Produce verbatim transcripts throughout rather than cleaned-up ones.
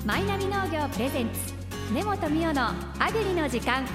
マイナビ農業プレゼンツ根本美代のアグリの時間。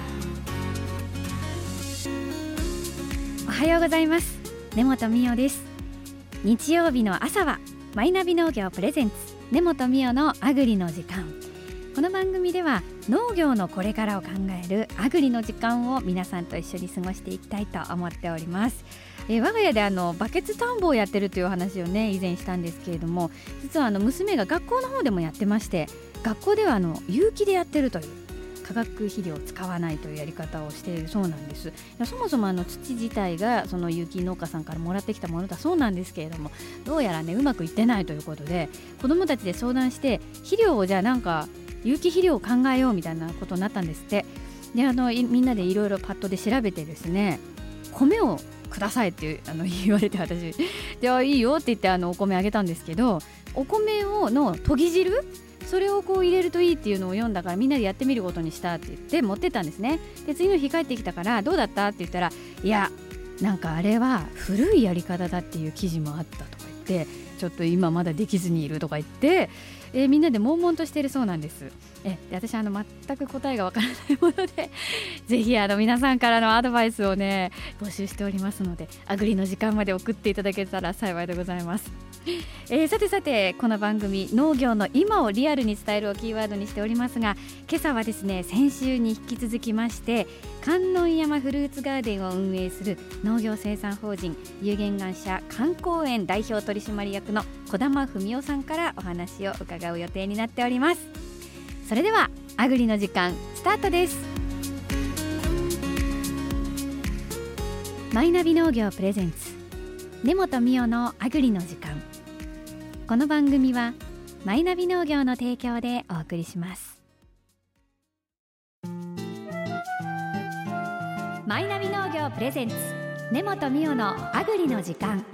おはようございます。根本美代です。日曜日の朝はマイナビ農業プレゼンツ根本美代のアグリの時間。この番組では農業のこれからを考えるアグリの時間を皆さんと一緒に過ごしていきたいと思っております。えー、我が家であのバケツ田んぼをやってるという話をね以前したんですけれども、実はあの娘が学校の方でもやってまして、学校ではあの有機でやってるという化学肥料を使わないというやり方をしているそうなんです。いやそもそもあの土自体がその有機農家さんからもらってきたものだそうなんですけれども、どうやらねうまくいってないということで、子どもたちで相談して肥料をじゃあなんか有機肥料を考えようみたいなことになったんですって。であのみんなでいろいろパッドで調べてですね、米をくださいっていうあの言われて、私じゃあいいよって言ってあのお米あげたんですけど、お米をの研ぎ汁それをこう入れるといいっていうのを読んだから、みんなでやってみることにしたって言って持ってったんですね。で次の日帰ってきたからどうだったって言ったら、いやなんかあれは古いやり方だっていう記事もあったとか言って、ちょっと今まだできずにいるとか言って、えー、みんなで悶々としているそうなんです。えで私あの全く答えがわからないものでぜひあの皆さんからのアドバイスをね募集しておりますので、アグリの時間まで送っていただけたら幸いでございます。えー、さてさてこの番組農業の今をリアルに伝えるをキーワードにしておりますが、今朝はですね先週に引き続きまして観音山フルーツガーデンを運営する農業生産法人有限会社観光園代表取締役の児玉文夫さんからお話を伺う予定になっております。それではアグリの時間スタートです。マイナビ農業プレゼンツ根本美代のアグリの時間。この番組はマイナビ農業の提供でお送りします。マイナビ農業プレゼンツ根本美代のアグリの時間。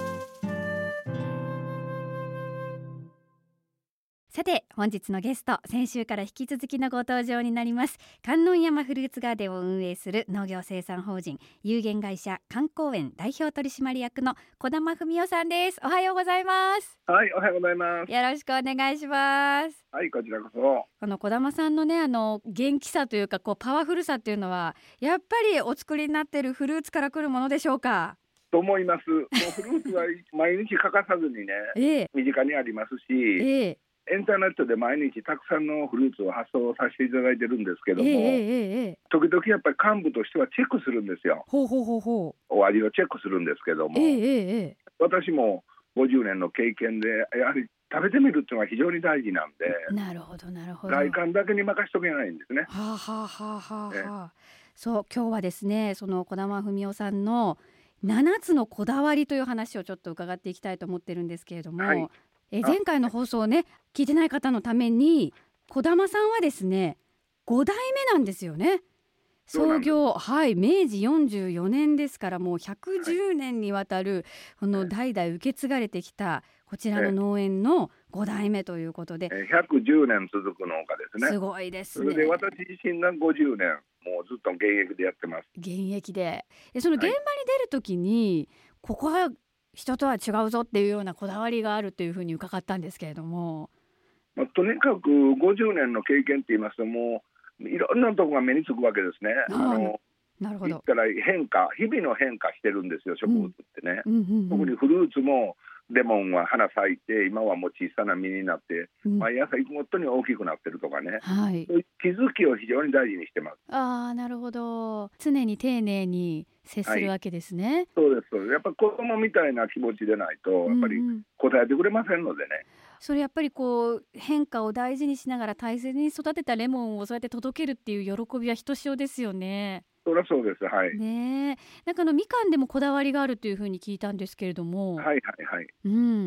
さて本日のゲスト、先週から引き続きのご登場になります。観音山フルーツガーデンを運営する農業生産法人有限会社観光園代表取締役の児玉文夫さんです。おはようございます。 はい、おはようございます。 よろしくお願いします。 はい、こちらこそ。 この児玉さんのねあの元気さというかこうパワフルさっていうのはやっぱりお作りになっているフルーツから来るものでしょうか。 と思います。もうフルーツは毎日欠かさずにね、 ええ、 身近にありますし、 ええ、 インターネットで毎日たくさんのフルーツを発送させていただいてるんですけども、 ええええ、 時々やっぱり幹部としてはチェックするんですよ。 ほうほうほうほう、 お味をチェックするんですけども、 ええええ、 私もごじゅうねんの経験でやはり食べてみるっていうのは非常に大事なんで、 なるほどなるほど、 外観だけに任しとけないんですね。 はあはあはあはあ、はあ、そう今日はですねその児玉文夫さんのななつのこだわりという話をちょっと伺っていきたいと思ってるんですけれども、はい、え前回の放送をね聞いてない方のために、児玉さんはですねごだいめなんですよね。創業はい明治よんじゅうよねんですから、もうひゃくじゅうねんにわたる、はい、この代々受け継がれてきたこちらの農園のごだいめということで、 ひゃくじゅうねん続く農家ですね。 すごいですね。 それで私自身がごじゅうねんもうずっと現役でやってます。 現役でその現場に出るときに、はい、ここは人とは違うぞっていうようなこだわりがあるというふうに伺ったんですけれども、 まあ、とにかくごじゅうねんの経験って言いますと、もういろんなところが目につくわけですね。あのなるほど。 言ったら変化、日々の変化してるんですよ、植物ってね、 うんうんうんうん、特にフルーツもレモンは花咲いて今はもう小さな実になって、うん、毎朝もっとに大きくなってるとかね、はい、そういう気づきを非常に大事にしてます。 あーなるほど、常に丁寧に接するわけですね。 はい、そうですそうです。やっぱり子供みたいな気持ちでないとやっぱり答えてくれませんのでね、うんうん、 それやっぱりこう変化を大事にしながら大切に育てたレモンをそうやって届けるっていう喜びはひとしおですよね。 そりゃそうです。はい。 ねえ、なんかあのみかんでもこだわりがあるというふうに聞いたんですけれども。 はいはいはい。 うん。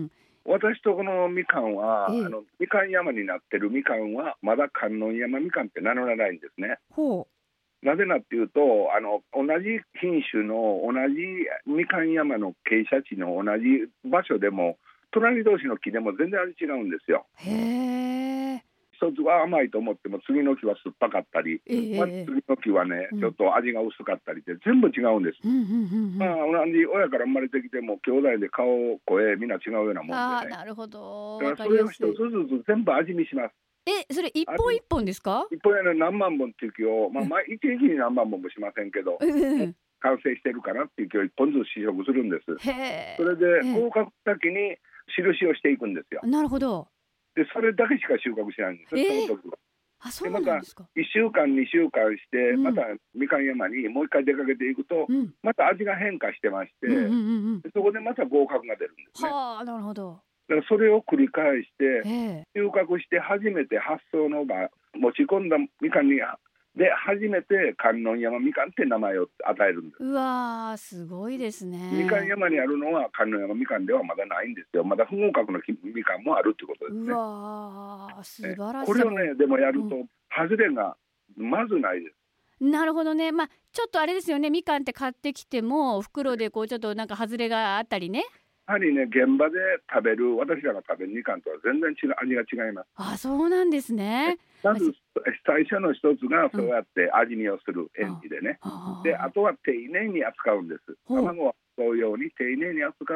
私とこのみかんは、 ええ、 あのみかん山になってるみかんはまだ観音山みかんって名乗らないんですね。 ほう。なぜなっていうと、あの同じ品種の同じみかん山の傾斜地の同じ場所でも隣同士の木でも全然味違うんですよ。 へえ。 一つは甘いと思っても次の木は酸っぱかったり、えーまあ、次の木はね、うん、ちょっと味が薄かったりで全部違うんです。うんうんうんうん、まあ、同じ親から生まれてきても兄弟で顔声みんな違うようなもんでね。 あ、なるほど。 だからそれを一つずつ全部味見します。 え、それ一本一本ですか？ 一本やね何万本っていう木を、まあ、毎一日に何万本もしませんけど、 うん完成してるかなっていう木を一本ずつ試食するんです。 へそれで合格先に印をしていくんですよ。 なるほど。 でそれだけしか収穫しないんです、 えー、 その時は。 あ、そうでまたなんですか。 いっしゅうかんにしゅうかんして、 うん、 またみかん山にもう一回出かけていくと、 うん、 また味が変化してまして、 うんうんうんうん、 そこでまた合格が出るんですね。 はあ、なるほど。 だからそれを繰り返してえ収穫して初めて発送の場持ち込んだみかんにで初めて観音山みかんって名前を与えるんです。 うわー、すごいですね。 みかん山にあるのは観音山みかんではまだないんですよ。まだ不合格のみかんもあるってことですね。 うわー、素晴らしい。 これをねでもやると、 うん、 外れがまずないです。 なるほどね。まあちょっとあれですよね、みかんって買ってきても袋でこうちょっとなんか外れがあったりね。 やはりね現場で食べる私らが食べるみかんとは全然違う味が違います。 あ、そうなんですね。 まず最初の一つがそうやって味見をするうん、 園児でね、 あであとは丁寧に扱うんです。卵を扱うように丁寧に扱って、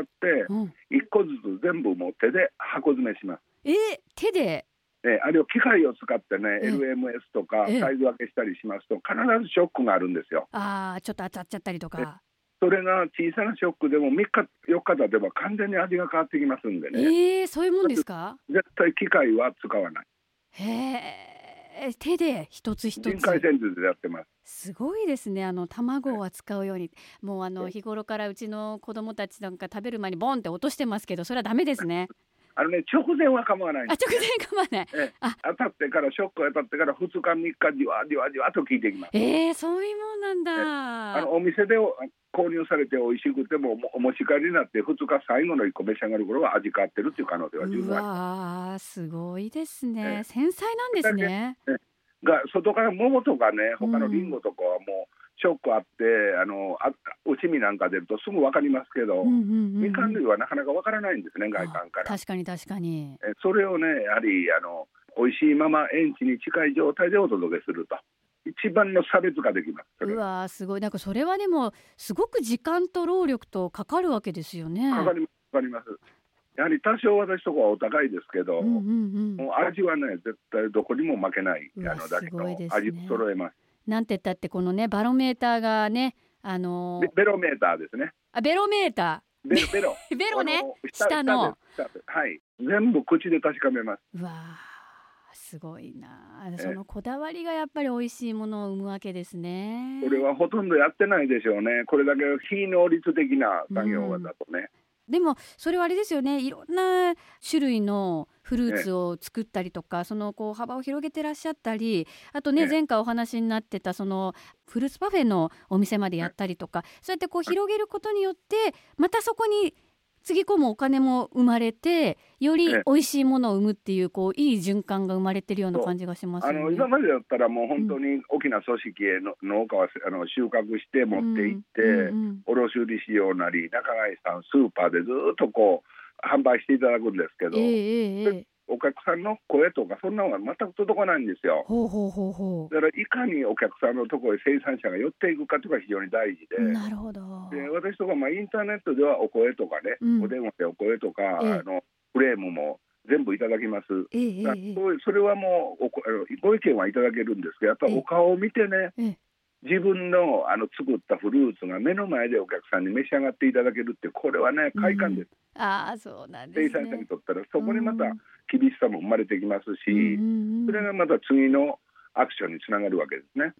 うん、いっこずつ全部もう手で箱詰めします。 えー、手でえあれを機械を使ってね エルエムエス とかサイズ分けしたりしますと必ずショックがあるんですよ。 ああ、ちょっと当たっちゃったりとか。 それが小さなショックでもみっかよっか経てば完全に味が変わってきますんでね。 えー、そういうもんですか？ 絶対機械は使わない。 へえ、手で一つ一つ人海戦術でやってます。 すごいですね。あの卵を扱うように、もうあの日頃からうちの子供たちなんか食べる前にボンって落としてますけど、それはダメですね。 あのね直前は構わないんです。 あ、直前構わない。 えあ当たってからショックが当たってからふつかみっかじわじわじわと効いてきます。 えー、そういうもんなんだ。 あのお店で購入されて美味しくてもお持ち帰りになってふつか最後のいっこ召し上がる頃は味変わってるっていう可能性は十分あります。 うわー、すごいですね。繊細なんですね。 が外から桃とかね他のリンゴとかはもうショックあってあのあ内身なんか出るとすぐ分かりますけど、うんうんうんうん、みかん類はなかなか分からないんですね外観から。 確かに確かに。 えそれをねやはりあの美味しいまま園地に近い状態でお届けすると一番の差別ができます。 うわー、すごい。なんかそれはでもすごく時間と労力とかかるわけですよね。 かかりますかかります。やはり多少私とこはお高いですけど、うんうんうん、もう味はね絶対どこにも負けないあのだけの味を揃えます。 なんて言ったってこのねバロメーターがね、あのー、 ベロメーターですね。 あ、ベロメーター。 ベロベロベロね、下のはい全部口で確かめます。 うわー、すごいな。そのこだわりがやっぱり美味しいものを生むわけですね。 これはほとんどやってないでしょうね。これだけ非能率的な作業だとね、 うん、でもそれはあれですよね、いろんな種類のフルーツを作ったりとか、そのこう幅を広げてらっしゃったり、あとね前回お話になってたそのフルーツパフェのお店までやったりとか、そうやってこう広げることによってまたそこにつぎ込むお金も生まれてより美味しいものを生むっていう、こういい循環が生まれてるような感じがしますよね。 あの今までだったらもう本当に大きな組織への農家はあの収穫して持っていって、うんうんうん、卸売市場なり仲買さんスーパーでずっとこう販売していただくんですけど、えーえー、お客さんの声とかそんなのが全く届かないんですよ。 ほうほうほうほう。 だからいかにお客さんのところへ生産者が寄っていくかというのが非常に大事で、 なるほど。 で私とかまあインターネットではお声とかね、うん、お電話でお声とか、えー、あのフレームも全部いただきます。えーえー、それはもうおご意見はいただけるんですけど、やっぱりお顔を見てね、えーえー自分 の, あの作ったフルーツが目の前でお客さんに召し上がっていただけるってこれはね快感です。 うん、ああそうなんですね。 生産者にとったらそこにまた厳しさも生まれてきますし、うん、それがまた次のアクションにつながるわけですね。 うん、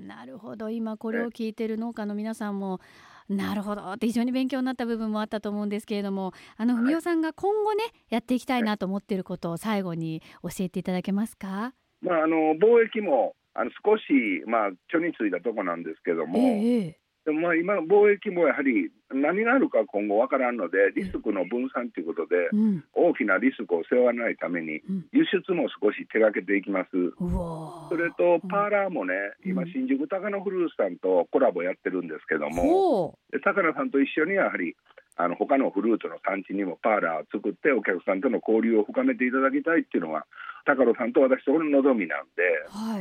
なるほど。今これを聞いている農家の皆さんもなるほどって非常に勉強になった部分もあったと思うんですけれども、あの文雄さんが今後ねやっていきたいなと思っていることを最後に教えていただけますか。 まあ、あの貿易もあの少し、まあ、ちょについたとこなんですけども、ええ、でもまあ今貿易もやはり何があるか今後わからんのでリスクの分散ということで、うん、大きなリスクを背負わないために輸出も少し手がけていきます。うん、それとパーラーもね、うん、今新宿高野フルーツさんとコラボやってるんですけども、で高野さんと一緒にやはりあの他のフルーツの産地にもパーラーを作ってお客さんとの交流を深めていただきたいっていうのが高野さんと私との望みなんで、はい、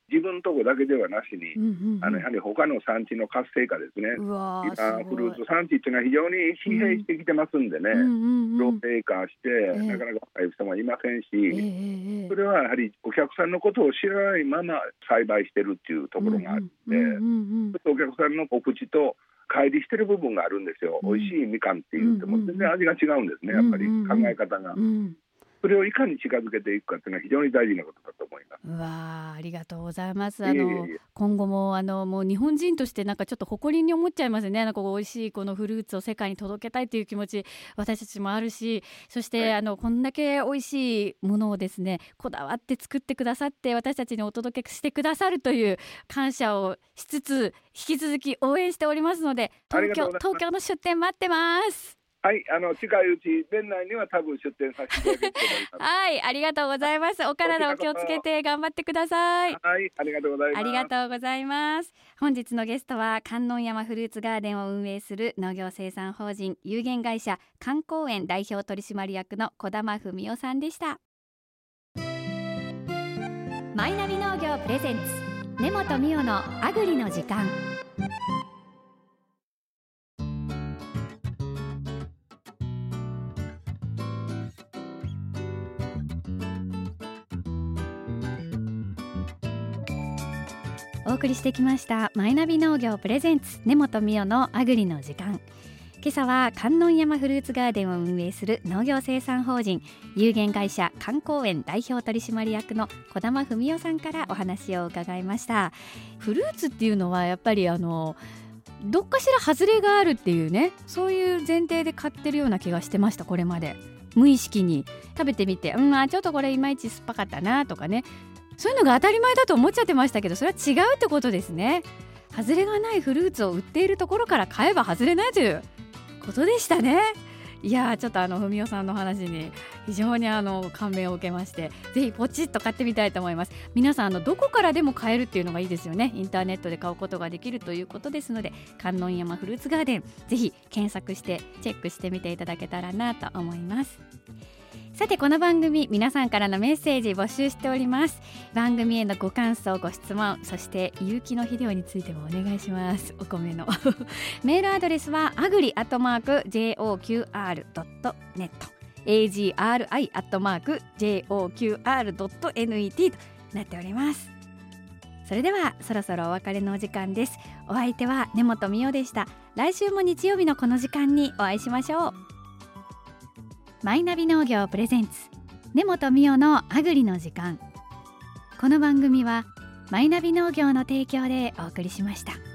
自分のとこだけではなしに、うんうんうん、あのやはり他の産地の活性化ですね。 うわー、 今フルーツ産地っていうのは非常に疲弊してきてますんでね、老齢化して、えー、なかなか若い人もいませんし、えー、それはやはりお客さんのことを知らないまま栽培してるっていうところがあって、うんうんうんうん、お客さんのお口と乖離してる部分があるんですよ、うん、美味しいみかんって言っても全然味が違うんですね、やっぱり考え方が、うんうんうん、それをいかに近づけていくかっていうのは非常に大事なことだと思います。 うわ、ありがとうございます。あの今後もあのもう日本人としてなんかちょっと誇りに思っちゃいますね。なんか美味しいこのフルーツを世界に届けたいという気持ち私たちもあるし、そして、はい、あのこんだけ美味しいものをですねこだわって作ってくださって私たちにお届けしてくださるという感謝をしつつ引き続き応援しておりますので、東京、東京の出店待ってます。 はい、あの近いうち年内には多分出店させていただきたいと思います。 はい、ありがとうございます。お体お気をつけて頑張ってください。 はい、ありがとうございます。 ありがとうございます。本日のゲストは観音山フルーツガーデンを運営する農業生産法人有限会社観光園代表取締役の小玉文夫さんでした。マイナビ農業プレゼンツ根本美代のアグリの時間。お送りしてきましたマイナビ農業プレゼンツ根本美代のアグリの時間。今朝は観音山フルーツガーデンを運営する農業生産法人有限会社観光園代表取締役の小玉文夫さんからお話を伺いました。フルーツっていうのはやっぱりあのどっかしら外れがあるっていうね、そういう前提で買ってるような気がしてました。これまで無意識に食べてみて、うん、あちょっとこれいまいち酸っぱかったなとかね、そういうのが当たり前だと思っちゃってましたけど、それは違うってことですね。外れがないフルーツを売っているところから買えば外れないということでしたね。いやー、ちょっとあの文夫さんの話に非常にあの感銘を受けまして、ぜひポチッと買ってみたいと思います。皆さんあのどこからでも買えるっていうのがいいですよね。インターネットで買うことができるということですので、観音山フルーツガーデンぜひ検索してチェックしてみていただけたらなと思います。さて、この番組皆さんからのメッセージ募集しております。番組へのご感想ご質問、そして有機の肥料についてもお願いします。お米のメールアドレスはアグリアットマーク ジェイオーキューアールドットネット エージーアールアイ アットマーク ジェイオーキューアールドットネット となっております。それではそろそろお別れのお時間です。お相手は根本美代でした。来週も日曜日のこの時間にお会いしましょう。マイナビ農業プレゼンツ根本美代のアグリの時間。この番組はマイナビ農業の提供でお送りしました。